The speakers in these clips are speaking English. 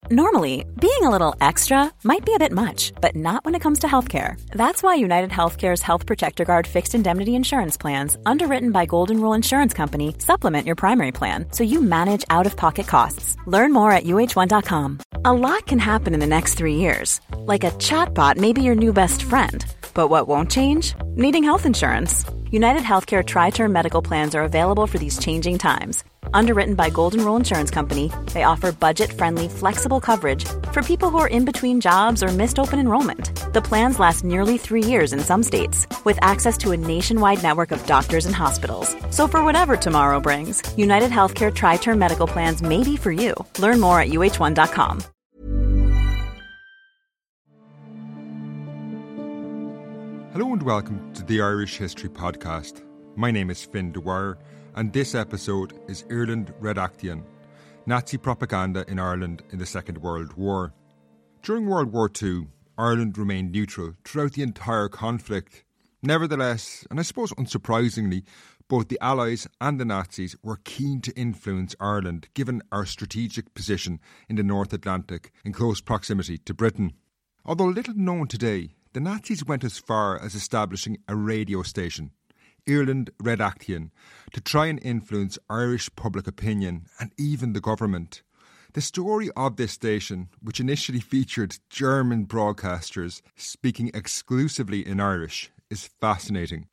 Normally, being a little extra might be a bit much, but not when it comes to healthcare. That's why United Healthcare's Health Protector Guard fixed indemnity insurance plans, underwritten by Golden Rule Insurance Company, supplement your primary plan so you manage out-of-pocket costs. Learn more at uh1.com. A lot can happen in the next 3 years. Like a chatbot may be your new best friend. But what won't change? Needing health insurance. United Healthcare Tri-Term Medical Plans are available for these changing times. Underwritten by Golden Rule Insurance Company, they offer budget-friendly, flexible coverage for people who are in between jobs or missed open enrollment. The plans last nearly 3 years in some states, with access to a nationwide network of doctors and hospitals. So for whatever tomorrow brings, United Healthcare Tri-Term Medical Plans may be for you. Learn more at uh1.com. Hello and welcome to the Irish History Podcast. My name is Finn Dwyer, and this episode is Ireland Redactien, Nazi propaganda in Ireland in the Second World War. During World War II, Ireland remained neutral throughout the entire conflict. Nevertheless, and I suppose unsurprisingly, both the Allies and the Nazis were keen to influence Ireland given our strategic position in the North Atlantic in close proximity to Britain. Although little known today, the Nazis went as far as establishing a radio station, Ireland Redactien, to try and influence Irish public opinion and even the government. The story of this station, which initially featured German broadcasters speaking exclusively in Irish, is fascinating.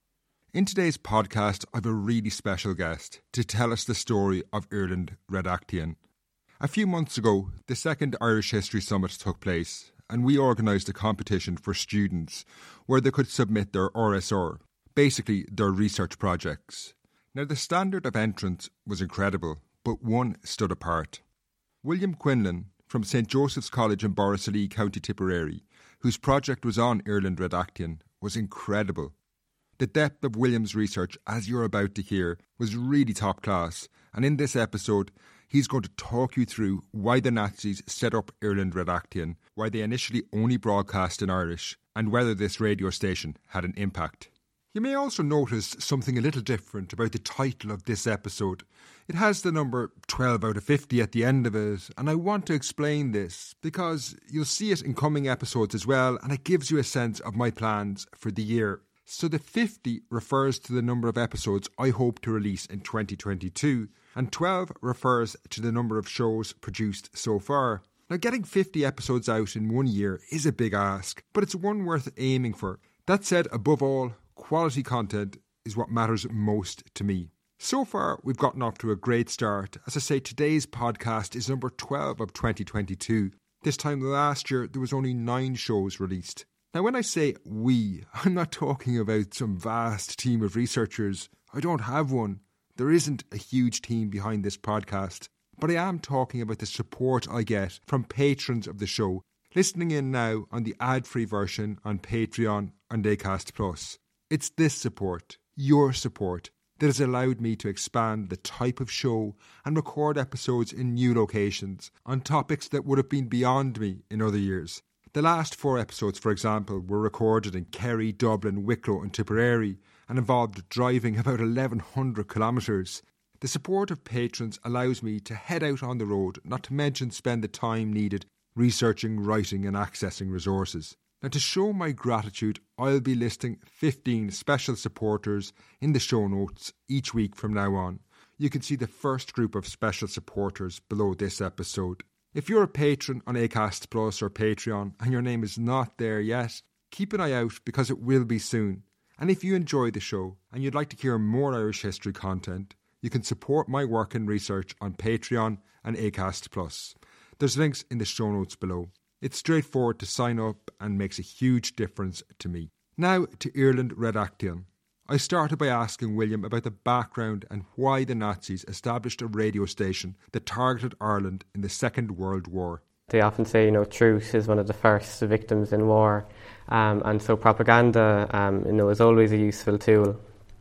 In today's podcast, I have a really special guest to tell us the story of Ireland Redactien. A few months ago, the second Irish History Summit took place, and we organised a competition for students where they could submit their RSR, basically their research projects. Now, the standard of entrance was incredible, but one stood apart. William Quinlan from St Joseph's College in Borrisoleigh, County Tipperary, whose project was on Ireland Redactien, was incredible. The depth of William's research, as you're about to hear, was really top class, and in this episode, he's going to talk you through why the Nazis set up Ireland Redactien, why they initially only broadcast in Irish, and whether this radio station had an impact. You may also notice something a little different about the title of this episode. It has the number 12 out of 50 at the end of it, and I want to explain this because you'll see it in coming episodes as well, and it gives you a sense of my plans for the year. So the 50 refers to the number of episodes I hope to release in 2022, and 12 refers to the number of shows produced so far. Now, getting 50 episodes out in 1 year is a big ask, but it's one worth aiming for. That said, above all, quality content is what matters most to me. So far, we've gotten off to a great start. As I say, today's podcast is number 12 of 2022. This time last year, there was only 9 shows released. Now, when I say we, I'm not talking about some vast team of researchers. I don't have one. There isn't a huge team behind this podcast. But I am talking about the support I get from patrons of the show, listening in now on the ad-free version on Patreon and Acast+. It's this support, your support, that has allowed me to expand the type of show and record episodes in new locations on topics that would have been beyond me in other years. The last 4 episodes, for example, were recorded in Kerry, Dublin, Wicklow and Tipperary and involved driving about 1,100 kilometres. The support of patrons allows me to head out on the road, not to mention spend the time needed researching, writing and accessing resources. Now, to show my gratitude, I'll be listing 15 special supporters in the show notes each week from now on. You can see the first group of special supporters below this episode. If you're a patron on Acast Plus or Patreon and your name is not there yet, keep an eye out because it will be soon. And if you enjoy the show and you'd like to hear more Irish history content, you can support my work and research on Patreon and Acast Plus. There's links in the show notes below. It's straightforward to sign up and makes a huge difference to me. Now to Ireland Redactien. I started by asking William about the background and why the Nazis established a radio station that targeted Ireland in the Second World War. They often say, truth is one of the first victims in war, and so propaganda, is always a useful tool.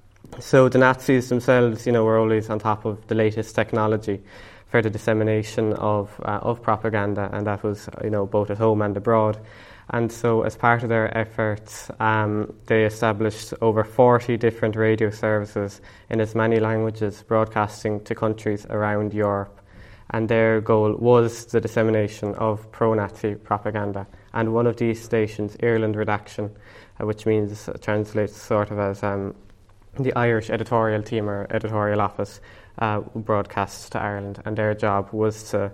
So the Nazis themselves, were always on top of the latest technology for the dissemination of propaganda, and that was, both at home and abroad. And so as part of their efforts, they established over 40 different radio services in as many languages, broadcasting to countries around Europe. and their goal was the dissemination of pro-Nazi propaganda. And one of these stations, Ireland Redaction, which means translates sort of as the Irish editorial team or editorial office, broadcasts to Ireland, and their job was to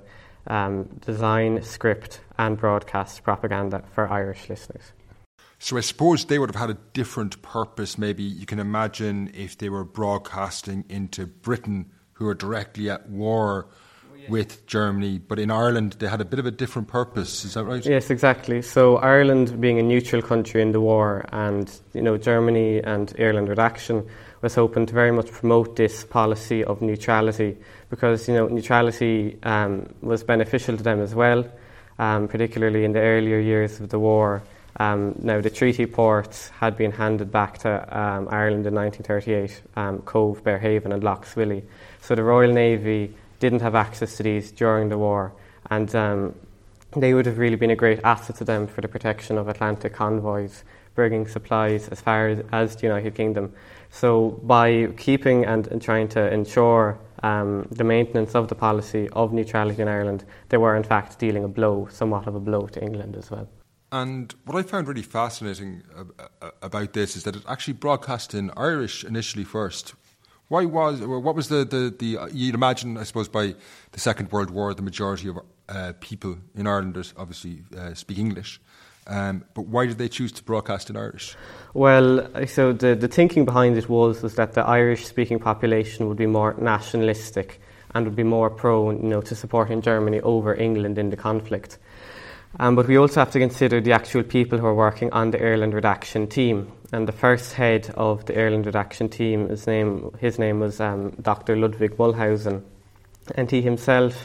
design, script and broadcast propaganda for Irish listeners. So I suppose they would have had a different purpose. Maybe you can imagine if they were broadcasting into Britain, who are directly at war with Germany, but in Ireland they had a bit of a different purpose. Is that right? Yes, exactly. So Ireland being a neutral country in the war, and Germany and Ireland Redaction was hoping to very much promote this policy of neutrality, because neutrality was beneficial to them as well, particularly in the earlier years of the war. Now the treaty ports had been handed back to Ireland in 1938, Cove, Bearhaven and Lough Swilly. So the Royal Navy didn't have access to these during the war, and they would have really been a great asset to them for the protection of Atlantic convoys, bringing supplies as far as the United Kingdom. So by keeping and trying to ensure the maintenance of the policy of neutrality in Ireland, they were in fact dealing somewhat of a blow to England as well. And what I found really fascinating about this is that it actually broadcast in Irish initially first. What was the you'd imagine, I suppose, by the Second World War, the majority of people in Ireland obviously speak English. But why did they choose to broadcast in Irish? Well, so the thinking behind it was that the Irish-speaking population would be more nationalistic and would be more prone, to supporting Germany over England in the conflict. But we also have to consider the actual people who are working on the Ireland Redaction team. And the first head of the Ireland Redaction team, his name was Dr. Ludwig Mulhausen. And he himself,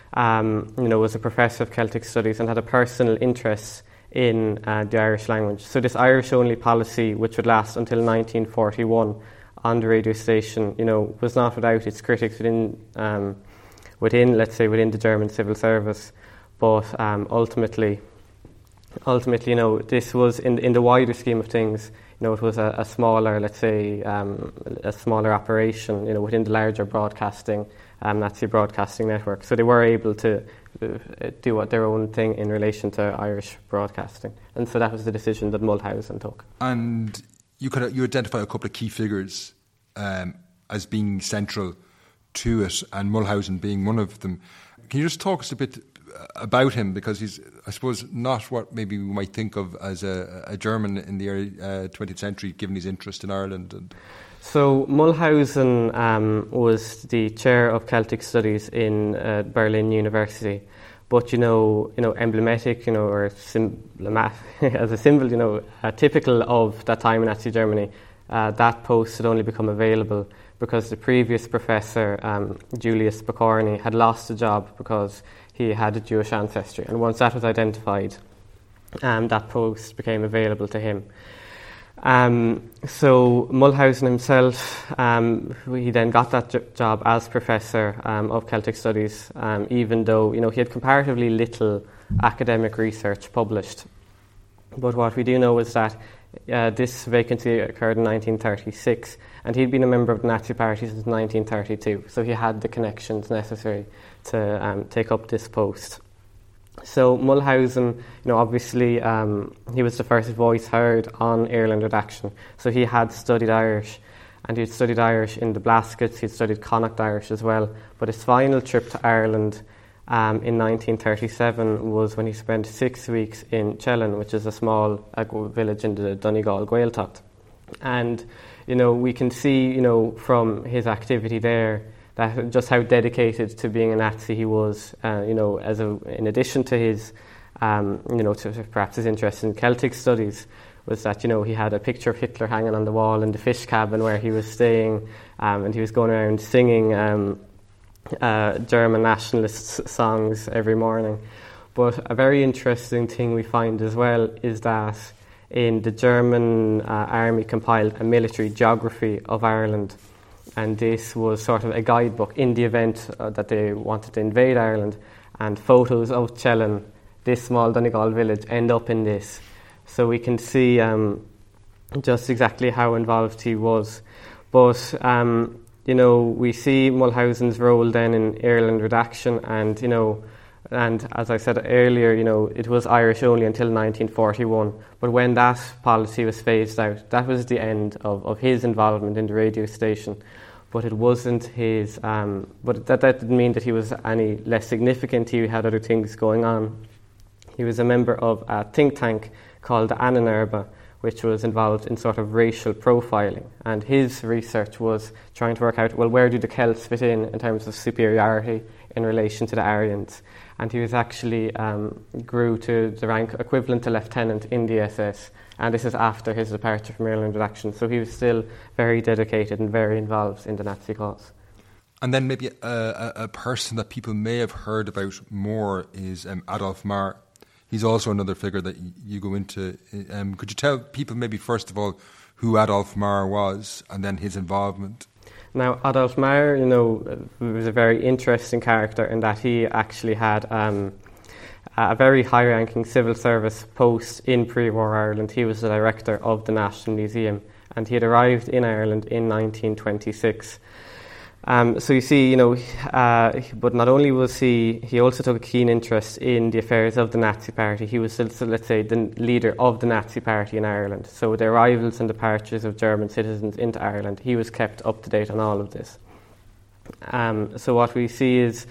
was a professor of Celtic studies and had a personal interest in the Irish language. So this Irish-only policy, which would last until 1941 on the radio station, was not without its critics within the German civil service. But ultimately, this was in the wider scheme of things. It was a smaller, a smaller operation, within the larger broadcasting, Nazi broadcasting network. So they were able to do their own thing in relation to Irish broadcasting, and so that was the decision that Mulhausen took. And you identify a couple of key figures as being central to it, and Mulhausen being one of them. Can you just talk us a bit about him, because he's, I suppose, not what maybe we might think of as a German in the early 20th century, given his interest in Ireland? So Mulhausen was the chair of Celtic Studies in Berlin University, but emblematic, or as a symbol, typical of that time in Nazi Germany. That post had only become available because the previous professor, Julius Pokorny, had lost the job because he had a Jewish ancestry. And once that was identified, that post became available to him. So Mulhausen himself, he then got that job as professor of Celtic Studies, even though he had comparatively little academic research published. But what we do know is that this vacancy occurred in 1936, and he'd been a member of the Nazi Party since 1932, so he had the connections necessary to take up this post. So Mulhausen, obviously he was the first voice heard on Ireland Redaction, so he had studied Irish, and he'd studied Irish in the Blaskets, he'd studied Connacht Irish as well, but his final trip to Ireland in 1937 was when he spent 6 weeks in Chellan, which is a small village in the Donegal Gaeltacht. And, we can see, from his activity there, that just how dedicated to being a Nazi he was, in addition to his, to perhaps his interest in Celtic studies, was that, he had a picture of Hitler hanging on the wall in the fish cabin where he was staying, and he was going around singing German nationalist songs every morning. But a very interesting thing we find as well is that in the German army compiled a military geography of Ireland, and this was sort of a guidebook in the event that they wanted to invade Ireland, and photos of Chellan, this small Donegal village, end up in this. So we can see just exactly how involved he was. But we see Mulhausen's role then in Ireland redaction, and and as I said earlier, it was Irish only until 1941. But when that policy was phased out, that was the end of his involvement in the radio station. But it wasn't his. But that didn't mean that he was any less significant. He had other things going on. He was a member of a think tank called the Annanerba, which was involved in sort of racial profiling. And his research was trying to work out, well, where do the Celts fit in terms of superiority in relation to the Aryans? And he was actually grew to the rank equivalent to lieutenant in the SS. And this is after his departure from Ireland redaction. So he was still very dedicated and very involved in the Nazi cause. And then maybe a person that people may have heard about more is Adolf Marr. He's also another figure that you go into. Could you tell people maybe first of all who Adolf Marr was and then his involvement? Now, Adolf Marr, was a very interesting character in that he actually had a very high-ranking civil service post in pre-war Ireland. He was the director of the National Museum, and he had arrived in Ireland in 1926. So you see, but not only was he also took a keen interest in the affairs of the Nazi Party. He was, let's say, the leader of the Nazi Party in Ireland. So the arrivals and departures of German citizens into Ireland, he was kept up to date on all of this. So what we see is,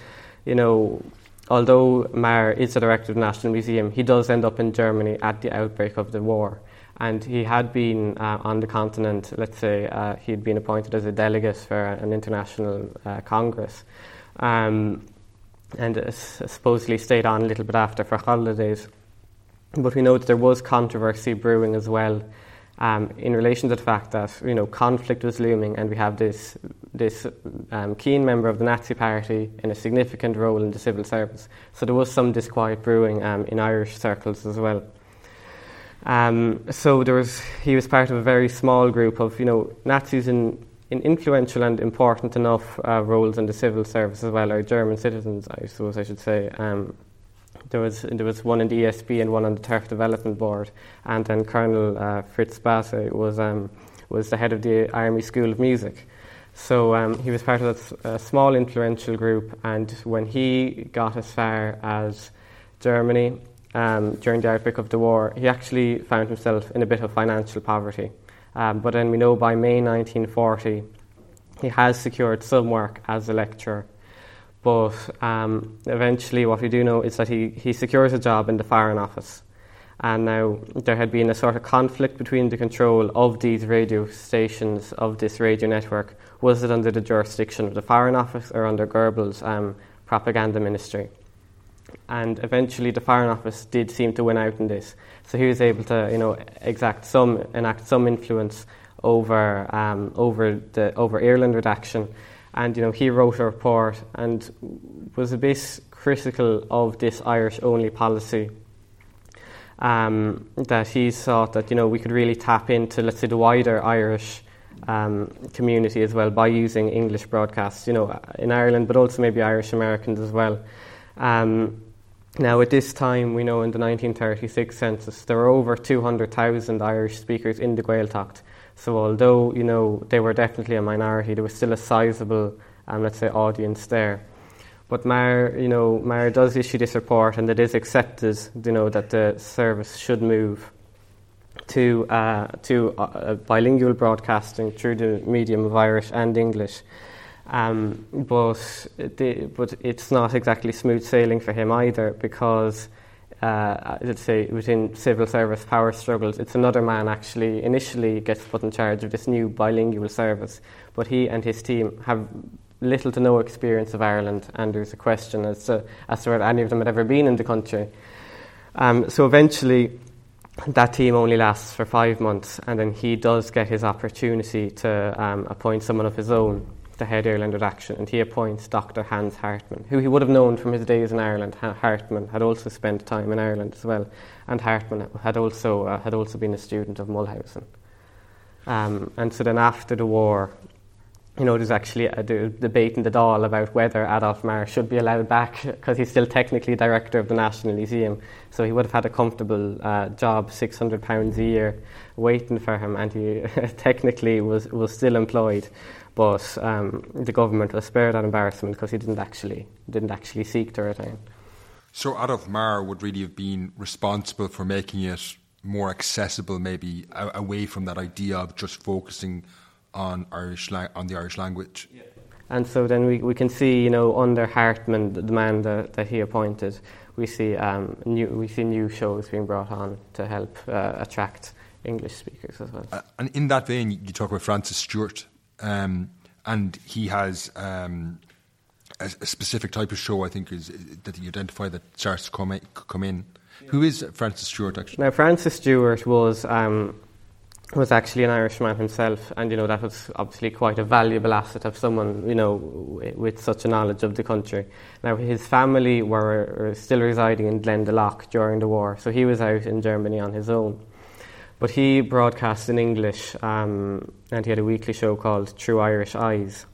although Marr is the director of the National Museum, he does end up in Germany at the outbreak of the war. And he had been on the continent, let's say, he had been appointed as a delegate for an international congress. And supposedly stayed on a little bit after for holidays. But we know that there was controversy brewing as well in relation to the fact that, conflict was looming, and we have this keen member of the Nazi Party in a significant role in the civil service. So there was some disquiet brewing in Irish circles as well. So he was part of a very small group of, Nazis in influential and important enough roles in the civil service as well, or German citizens, I suppose I should say. There was one in the ESB and one on the Turf Development Board, and then Colonel Fritz Basse was the head of the Army School of Music. So he was part of a small influential group, and when he got as far as Germany, during the outbreak of the war, he actually found himself in a bit of financial poverty. But then we know by May 1940, he has secured some work as a lecturer. But eventually what we do know is that he secures a job in the Foreign Office. And now there had been a sort of conflict between the control of these radio stations, of this radio network. Was it under the jurisdiction of the Foreign Office or under Goebbels' propaganda ministry? And eventually the Foreign Office did seem to win out in this. So he was able to, enact some influence over Ireland redaction. And, he wrote a report and was a bit critical of this Irish-only policy. That he thought that, we could really tap into, let's say, the wider Irish community as well by using English broadcasts, in Ireland, but also maybe Irish Americans as well. Now, at this time, we know in the 1936 census, there were over 200,000 Irish speakers in the Gaeltacht. So although, they were definitely a minority, there was still a sizable, let's say, audience there. But Marr does issue this report, and it is accepted, that the service should move to bilingual broadcasting through the medium of Irish and English. But it's not exactly smooth sailing for him either, because let's say within civil service power struggles, it's another man actually initially gets put in charge of this new bilingual service, but he and his team have little to no experience of Ireland, and there's a question as to whether any of them had ever been in the country. So eventually that team only lasts for 5 months, and then he does get his opportunity to appoint someone of his own to head Ireland redaction, and he appoints Dr. Hans Hartmann, who he would have known from his days in Ireland. Hartmann had also spent time in Ireland as well, and Hartmann had also been a student of Mulhausen. And so then after the war, there's actually a debate in the Dáil about whether Adolphe Maher should be allowed back, because he's still technically director of the National Museum. So he would have had a comfortable job, £600 a year, waiting for him, and he technically was still employed. But the government was spared that embarrassment because he didn't actually seek to retain. So Adolphe Maher would really have been responsible for making it more accessible, maybe away from that idea of just focusing on the Irish language. Yeah. And so then we can see, under Hartman, the man that he appointed, we see new shows being brought on to help attract English speakers as well. And in that vein, you talk about Francis Stewart, and he has a specific type of show, I think, that you identify that starts to come in. Yeah. Who is Francis Stewart, actually? Now, Francis Stewart was actually an Irishman himself, and that was obviously quite a valuable asset of someone with such a knowledge of the country. Now, his family were still residing in Glendalough during the war, so he was out in Germany on his own. But he broadcast in English, and he had a weekly show called Through Irish Eyes,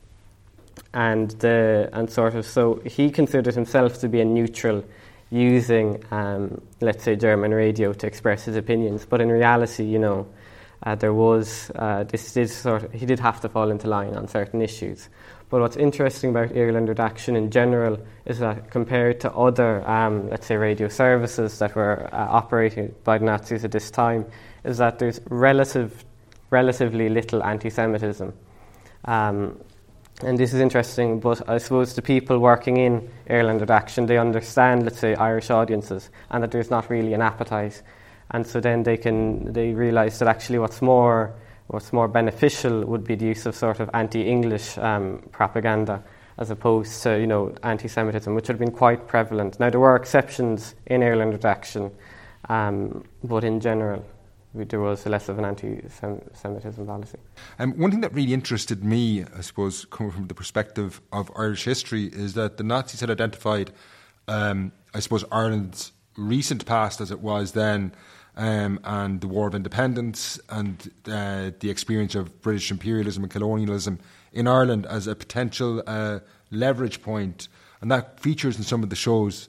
so he considered himself to be a neutral, using let's say German radio to express his opinions. But in reality, there was he did have to fall into line on certain issues. But what's interesting about Ireland Redaction in general is that compared to other, let's say, radio services that were operated by the Nazis at this time, is that there's relatively little anti-Semitism. And this is interesting, but I suppose the people working in Ireland Redaction, they understand, let's say, Irish audiences, and that there's not really an appetite. And so then they realise that actually what's more beneficial would be the use of sort of anti-English propaganda, as opposed to anti-Semitism, which had been quite prevalent. Now, there were exceptions in Ireland Redaction, but in general there was less of an anti-Semitism policy. One thing that really interested me, I suppose, coming from the perspective of Irish history, is that the Nazis had identified, I suppose, Ireland's recent past as it was then, and the War of Independence and the experience of British imperialism and colonialism in Ireland as a potential leverage point, and that features in some of the shows.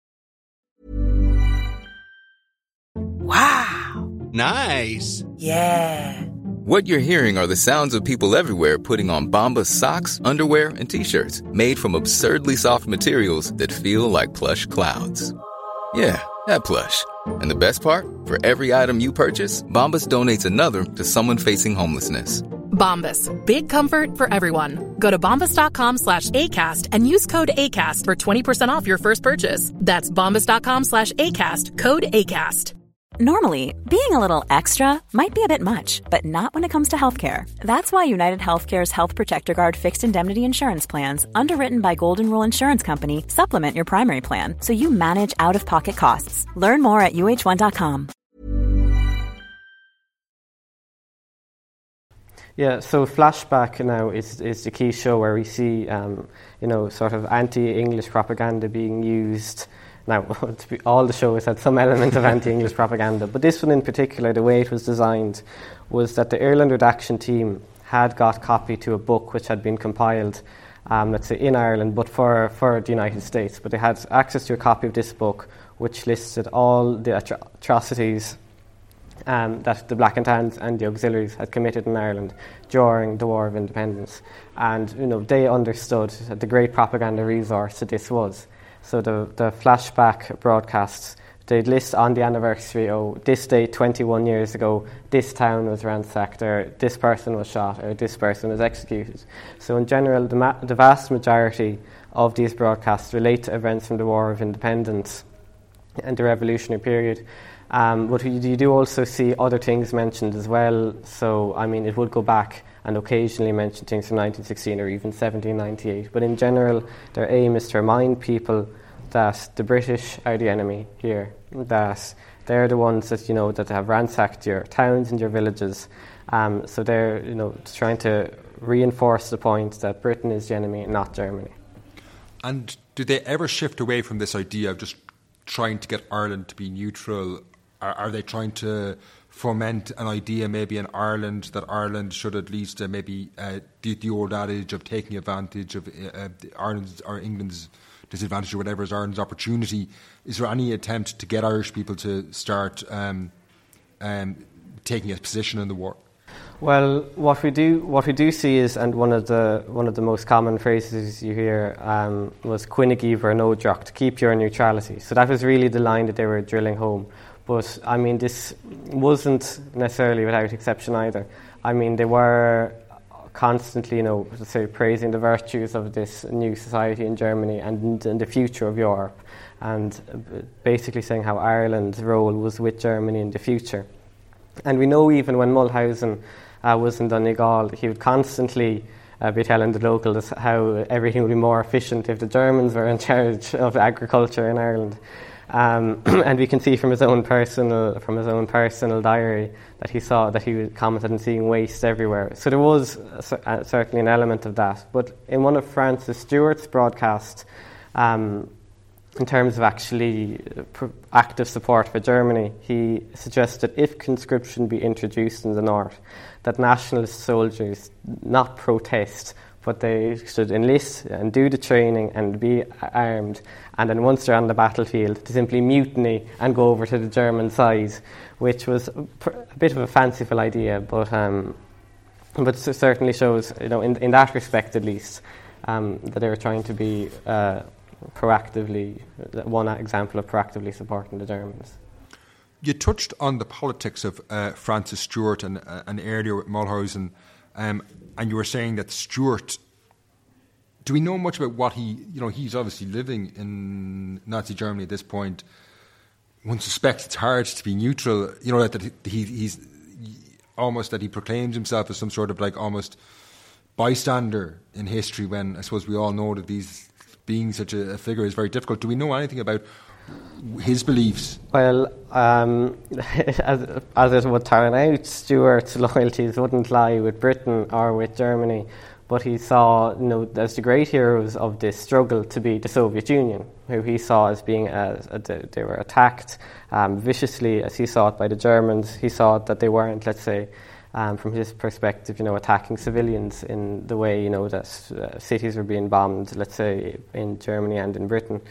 Wow! Nice! Yeah! What you're hearing are the sounds of people everywhere putting on Bombas socks, underwear, and T-shirts made from absurdly soft materials that feel like plush clouds. Yeah, that plush. And the best part? For every item you purchase, Bombas donates another to someone facing homelessness. Bombas. Big comfort for everyone. Go to bombas.com/ACAST and use code ACAST for 20% off your first purchase. That's bombas.com/ACAST. Code ACAST. Normally, being a little extra might be a bit much, but not when it comes to healthcare. That's why United Healthcare's Health Protector Guard fixed indemnity insurance plans, underwritten by Golden Rule Insurance Company, supplement your primary plan so you manage out-of-pocket costs. Learn more at uh1.com. Yeah, so Flashback now is the key show where we see, sort of anti-English propaganda being used. Now, all the shows had some element of anti-English propaganda, but this one in particular, the way it was designed, was that the Ireland Redaction team had got copy to a book which had been compiled, let's say, in Ireland, but for the United States. But they had access to a copy of this book, which listed all the atrocities that the Black and Tans and the auxiliaries had committed in Ireland during the War of Independence. And, they understood the great propaganda resource that this was. So the Flashback broadcasts, they'd list on the anniversary, this date 21 years ago, this town was ransacked, or this person was shot, or this person was executed. So in general, the vast majority of these broadcasts relate to events from the War of Independence and the revolutionary period. But you do also see other things mentioned as well. So, it would go back and occasionally mention things from 1916 or even 1798. But in general, their aim is to remind people that the British are the enemy here, that they're the ones that, that have ransacked your towns and your villages. So they're, trying to reinforce the point that Britain is the enemy, not Germany. And do they ever shift away from this idea of just trying to get Ireland to be neutral, are they trying to foment an idea maybe in Ireland that Ireland should at least the old adage of taking advantage of Ireland's or England's disadvantage or whatever is Ireland's opportunity? Is there any attempt to get Irish people to start taking a position in the war? Well, what we do see is, and one of the most common phrases you hear was "Cuinnig ver no drocht," keep your neutrality. So that was really the line that they were drilling home. But I mean, this wasn't necessarily without exception either. I mean, they were constantly, let's say, praising the virtues of this new society in Germany and the future of Europe, and basically saying how Ireland's role was with Germany in the future. And we know even when Mulhausen was in Donegal, he would constantly be telling the locals how everything would be more efficient if the Germans were in charge of agriculture in Ireland. And we can see from his own personal diary that he commented on seeing waste everywhere. So there was certainly an element of that. But in one of Francis Stewart's broadcasts, in terms of actually active support for Germany, he suggested if conscription be introduced in the north, that nationalist soldiers not protest, but they should enlist and do the training and be armed, and then once they're on the battlefield, to simply mutiny and go over to the German side, which was a bit of a fanciful idea, but it certainly shows, in that respect at least, that they were trying to be one example of proactively supporting the Germans. You touched on the politics of Francis Stewart and earlier with Mulhausen, and you were saying that Stewart, do we know much about what he's obviously living in Nazi Germany at this point. One suspects it's hard to be neutral, that he's almost, that he proclaims himself as some sort of like almost bystander in history, when I suppose we all know that being such a figure is very difficult. Do we know anything about his beliefs? Well, as it would turn out, Stewart's loyalties wouldn't lie with Britain or with Germany, but he saw, as the great heroes of this struggle to be the Soviet Union, who he saw as being, they were attacked viciously, as he saw it, by the Germans. He saw that they weren't, let's say, from his perspective, attacking civilians in the way, that cities were being bombed, let's say, in Germany and in Britain.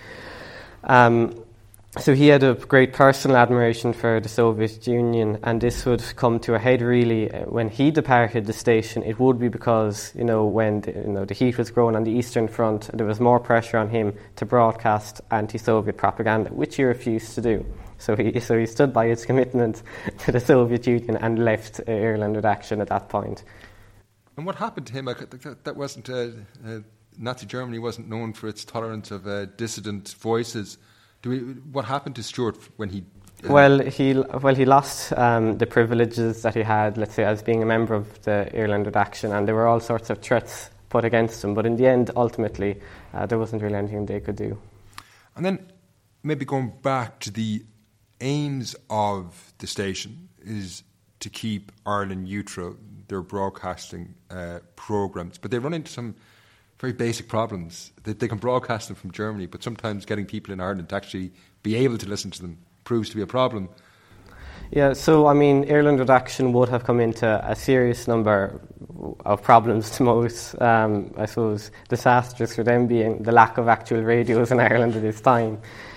So he had a great personal admiration for the Soviet Union, and this would come to a head really when he departed the station. It would be because, when the heat was growing on the Eastern Front, there was more pressure on him to broadcast anti-Soviet propaganda, which he refused to do. So he stood by his commitment to the Soviet Union and left Ireland with Action at that point. And what happened to him? That wasn't Nazi Germany wasn't known for its tolerance of dissident voices. What happened to Stewart when he? He lost the privileges that he had, let's say, as being a member of the Ireland with Action, and there were all sorts of threats put against him. But in the end, ultimately, there wasn't really anything they could do. And then maybe going back to the aims of the station is to keep Ireland neutral, their broadcasting programmes, but they run into some very basic problems. They can broadcast them from Germany, but sometimes getting people in Ireland to actually be able to listen to them proves to be a problem. Yeah, so I mean, Ireland with Action would have come into a serious number of problems, to most, I suppose, disastrous for them being the lack of actual radios in Ireland at this time.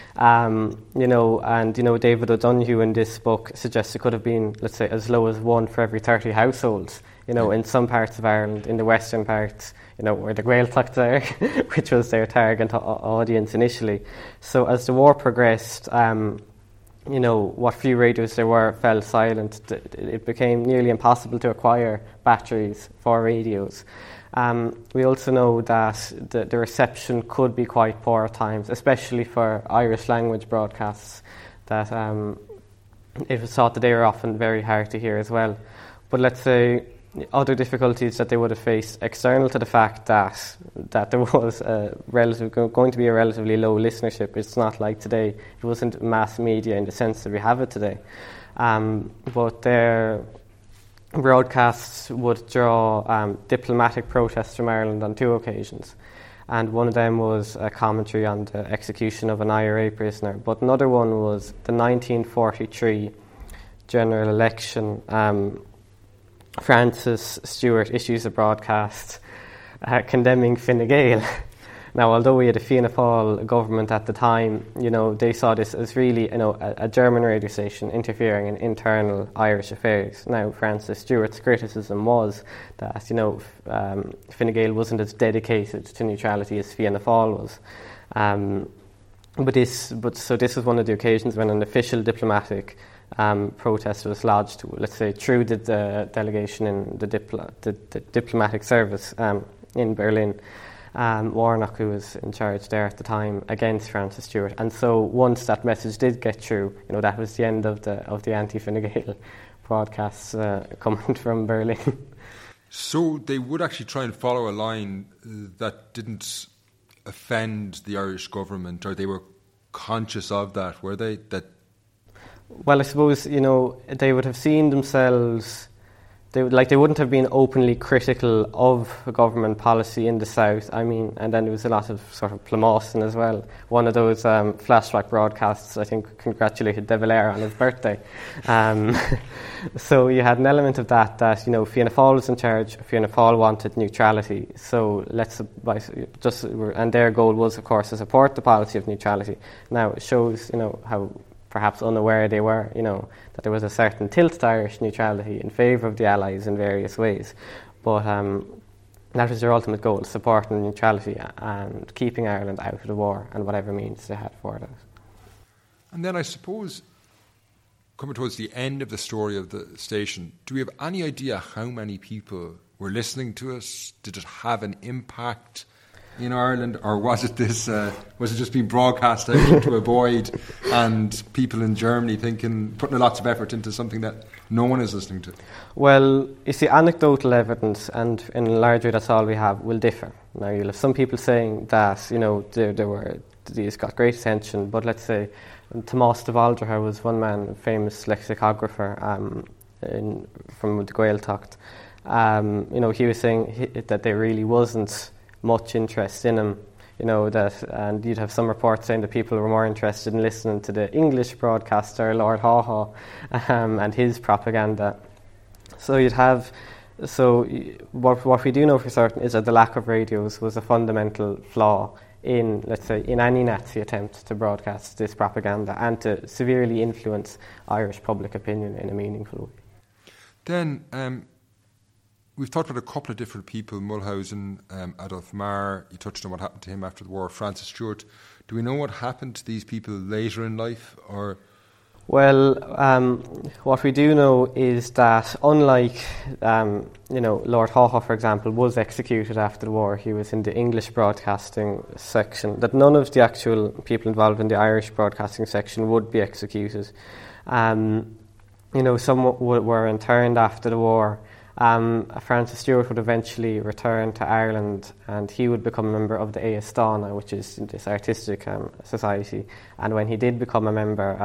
David O'Donoghue in this book suggests it could have been, let's say, as low as 1 for every 30 households, in some parts of Ireland, in the western parts, where the Gaeltacht are, which was their target audience initially. So as the war progressed, what few radios there were fell silent. It became nearly impossible to acquire batteries for radios. We also know that the reception could be quite poor at times, especially for Irish language broadcasts, that it was thought that they were often very hard to hear as well. But let's say other difficulties that they would have faced external to the fact that there was going to be a relatively low listenership. It's not like today. It wasn't mass media in the sense that we have it today. But their broadcasts would draw diplomatic protests from Ireland on 2 occasions. And one of them was a commentary on the execution of an IRA prisoner. But another one was the 1943 general election, Francis Stewart issues a broadcast condemning Fine Gael. Now, although we had a Fianna Fáil government at the time, they saw this as really, a German radio station interfering in internal Irish affairs. Now, Francis Stewart's criticism was that, Fine Gael wasn't as dedicated to neutrality as Fianna Fáil was. So this was one of the occasions when an official diplomatic protest was lodged, let's say, through the delegation in the diplomatic service in Berlin. Warnock, who was in charge there at the time, against Francis Stewart. And so once that message did get through, that was the end of the anti-Fine Gael broadcasts coming from Berlin. So they would actually try and follow a line that didn't offend the Irish government, or they were conscious of that, were they? Well, I suppose, they would have seen themselves... They wouldn't have been openly critical of a government policy in the South. I mean, and then there was a lot of sort of plamawson as well. One of those flashback broadcasts, I think, congratulated De Valera on his birthday. So you had an element of that, Fianna Fáil was in charge, Fianna Fáil wanted neutrality. So and their goal was, of course, to support the policy of neutrality. Now, it shows, how perhaps unaware they were, that there was a certain tilt to Irish neutrality in favour of the Allies in various ways. But that was their ultimate goal, supporting neutrality and keeping Ireland out of the war and whatever means they had for that. And then I suppose, coming towards the end of the story of the station, do we have any idea how many people were listening to us? Did it have an impact in Ireland, or was it just being broadcast out into a void, and people in Germany putting lots of effort into something that no one is listening to? Well, you see, anecdotal evidence, and in a large way that's all we have, will differ. Now, you'll have some people saying that, these got great attention, but let's say Tomás de Waldreicher was one man, a famous lexicographer from the Gaeltacht. He was saying that there really wasn't much interest in him, and you'd have some reports saying that people were more interested in listening to the English broadcaster, Lord Haw-Haw, and his propaganda. So what we do know for certain is that the lack of radios was a fundamental flaw in any Nazi attempt to broadcast this propaganda and to severely influence Irish public opinion in a meaningful way. Then, we've talked about a couple of different people, Mulhausen, Adolf Marr. You touched on what happened to him after the war, Francis Stewart. Do we know what happened to these people later in life? Or? Well, what we do know is that unlike, Lord Haw-Haw, for example, was executed after the war, he was in the English broadcasting section, that none of the actual people involved in the Irish broadcasting section would be executed. Some were interned after the war. Francis Stewart would eventually return to Ireland, and he would become a member of the Éastána, which is this artistic society. And when he did become a member,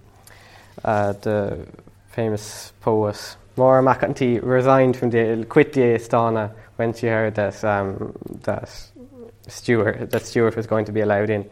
the famous poet Maura McEntee quit the Éastána when she heard that Stewart was going to be allowed in.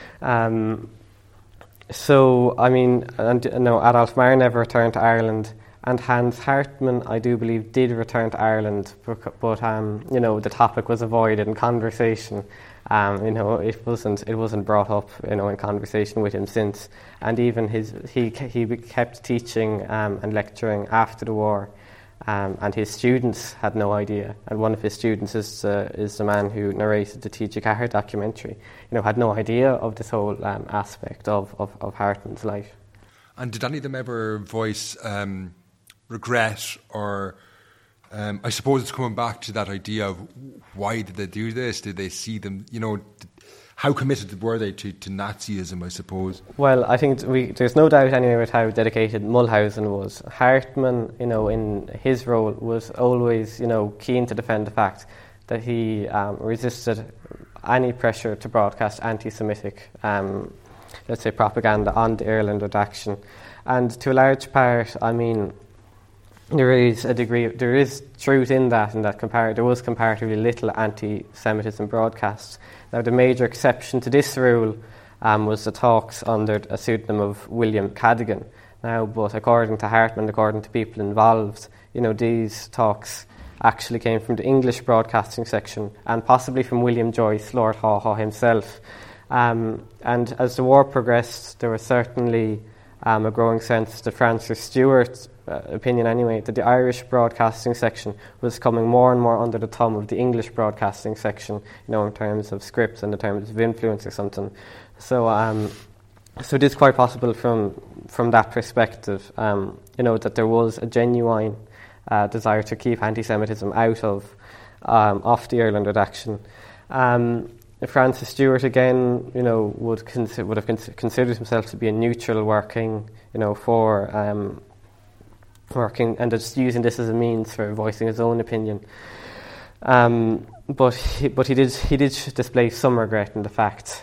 Adolf Marr never returned to Ireland. And Hans Hartmann, I do believe, did return to Ireland, but the topic was avoided in conversation. It wasn't brought up, in conversation with him since. And even he kept teaching and lecturing after the war, and his students had no idea. And one of his students is the man who narrated the T.J. Carr documentary. Had no idea of this whole aspect of Hartmann's life. And did any of them ever voice regret, or I suppose it's coming back to that idea of why did they do this? Did they see them, how committed were they to Nazism, I suppose? Well, I think there's no doubt anyway with how dedicated Mulhausen was. Hartmann, in his role, was always, keen to defend the fact that he resisted any pressure to broadcast anti-Semitic, propaganda on the Ireland redaction. And to a large part, there is truth in that there was comparatively little anti-Semitism broadcast. Now, the major exception to this rule was the talks under a pseudonym of William Cadogan. now, but according to Hartman, according to people involved, these talks actually came from the English broadcasting section and possibly from William Joyce, Lord Haw Haw himself. And as the war progressed, there was certainly a growing sense that Francis Stewart's opinion anyway, that the Irish broadcasting section was coming more and more under the thumb of the English broadcasting section, in terms of scripts and in terms of influence or something. So it is quite possible from that perspective, that there was a genuine desire to keep anti-Semitism out of the Ireland redaction. Francis Stewart again, would have considered himself to be a neutral working and just using this as a means for voicing his own opinion. But he did display some regret in the fact,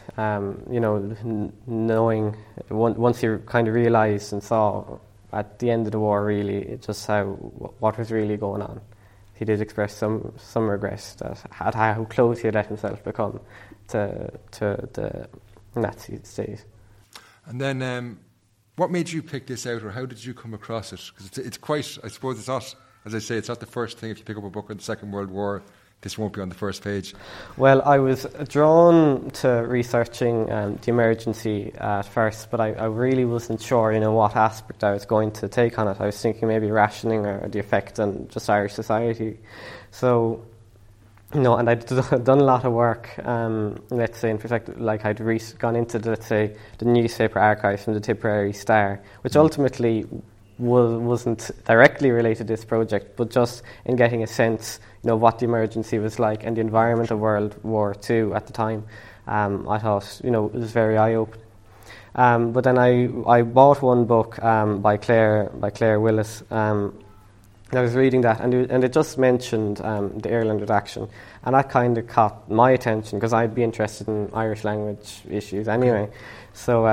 knowing once he kind of realised and saw at the end of the war really just what was really going on. He did express some regret at how close he had let himself become to the Nazi state. And then, what made you pick this out, or how did you come across it? Because it's quite, I suppose it's not, as I say, it's not the first thing. If you pick up a book on the Second World War, this won't be on the first page. Well, I was drawn to researching the emergency at first, but I really wasn't sure, what aspect I was going to take on it. I was thinking maybe rationing or the effect on just Irish society. So, and I'd done a lot of work, let's say, in fact, like I'd gone into, the newspaper archives from the Tipperary Star, which ultimately wasn't directly related to this project, but just in getting a sense, what the emergency was like and the environment of World War II at the time. I thought, it was very eye-opening. But then I bought one book by Claire Willis. I was reading that, and it just mentioned the Ireland redaction, and that kind of caught my attention because I'd be interested in Irish language issues anyway. So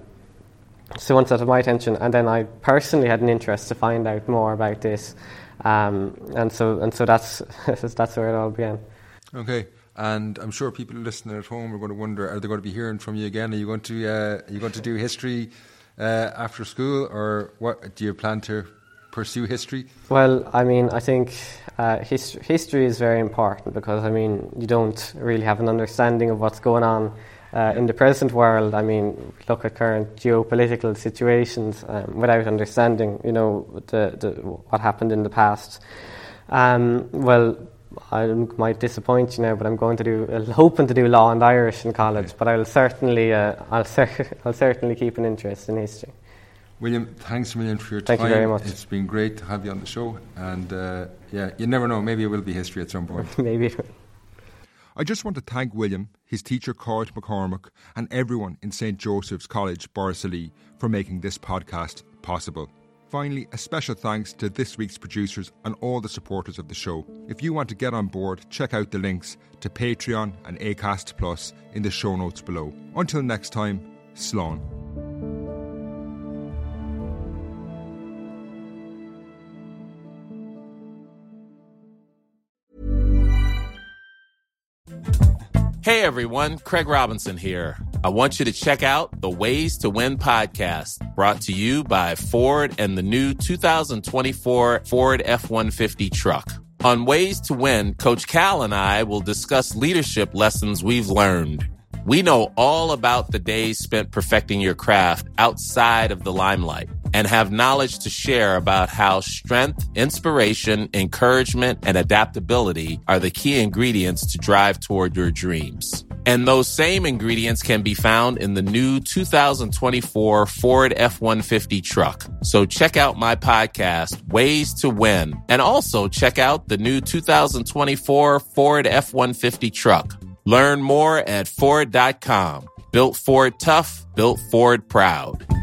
once that had my attention, and then I personally had an interest to find out more about this, and so that's that's where it all began. Okay, and I'm sure people listening at home are going to wonder: are they going to be hearing from you again? Are you going to do history after school, or what? Do you plan to pursue history? Well, I think history is very important because you don't really have an understanding of what's going on in the present world. Look at current geopolitical situations without understanding, what happened in the past. Well, I might disappoint you now, but I'm hoping to do law and Irish in college. Okay. But I'll certainly keep an interest in history. William, thanks a million for your time. Thank you very much. It's been great to have you on the show, and you never know, maybe it will be history at some point. Maybe. I just want to thank William, his teacher Cort McCormack, and everyone in St. Joseph's College, Borrisoleigh, for making this podcast possible. Finally, a special thanks to this week's producers and all the supporters of the show. If you want to get on board, check out the links to Patreon and Acast Plus in the show notes below. Until next time, Slán. Hey everyone, Craig Robinson here. I want you to check out the Ways to Win podcast, brought to you by Ford and the new 2024 Ford F-150 truck. On Ways to Win, Coach Cal and I will discuss leadership lessons we've learned. We know all about the days spent perfecting your craft outside of the limelight and have knowledge to share about how strength, inspiration, encouragement, and adaptability are the key ingredients to drive toward your dreams. And those same ingredients can be found in the new 2024 Ford F-150 truck. So check out my podcast, Ways to Win, and also check out the new 2024 Ford F-150 truck. Learn more at Ford.com. Built Ford tough, built Ford proud.